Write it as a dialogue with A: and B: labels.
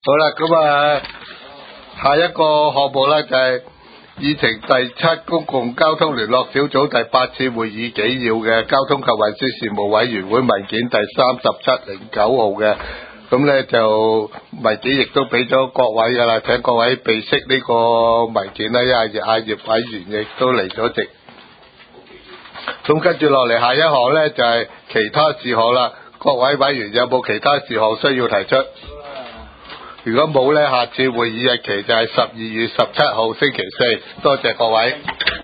A: 好啦，咁啊，下一個項目咧就係議程第7公共交通聯絡小組第8次會議紀要嘅交通及運輸事務委員會文件第3709號嘅，咁咧就文件亦都俾咗各位噶啦，請各位備悉呢個文件啦，因為阿葉委員亦都嚟咗席。咁跟住落嚟下一項咧就係其他事項啦，各位委員有冇其他事項需要提出？如果冇咧，下次會議日期就係12月17號星期四，多謝各位。